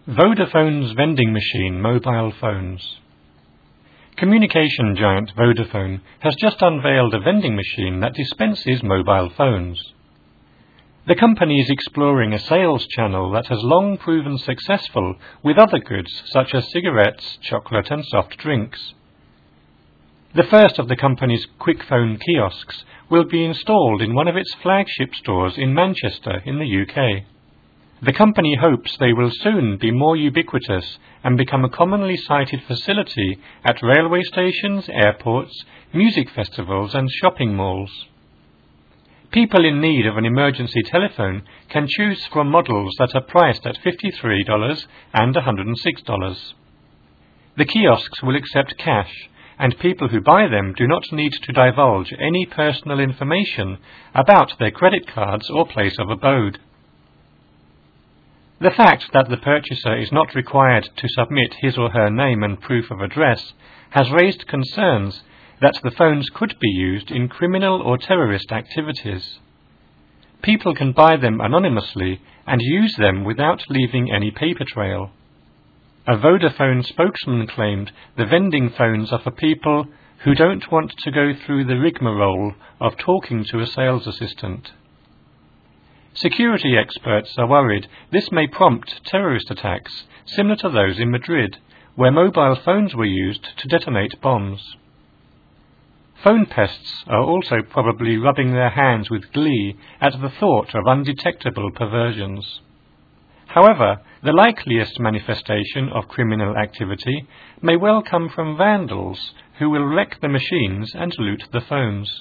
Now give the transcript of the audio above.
Vodafone's vending machine mobile phones. Communication giant Vodafone has just unveiled a vending machine that dispenses mobile phones. The company is exploring a sales channel that has long proven successful with other goods such as cigarettes, chocolate and soft drinks. The first of the company's quick phone kiosks will be installed in one of its flagship stores in Manchester in the UK. The company hopes they will soon be more ubiquitous and become a commonly cited facility at railway stations, airports, music festivals and shopping malls. People in need of an emergency telephone can choose from models that are priced at $53 and $106. The kiosks will accept cash, and people who buy them do not need to divulge any personal information about their credit cards or place of abode. The fact that the purchaser is not required to submit his or her name and proof of address has raised concerns that the phones could be used in criminal or terrorist activities. People can buy them anonymously and use them without leaving any paper trail. A Vodafone spokesman claimed the vending phones are for people who don't want to go through the rigmarole of talking to a sales assistant. Security experts are worried this may prompt terrorist attacks similar to those in Madrid, where mobile phones were used to detonate bombs. Phone pests are also probably rubbing their hands with glee at the thought of undetectable perversions. However, the likeliest manifestation of criminal activity may well come from vandals who will wreck the machines and loot the phones.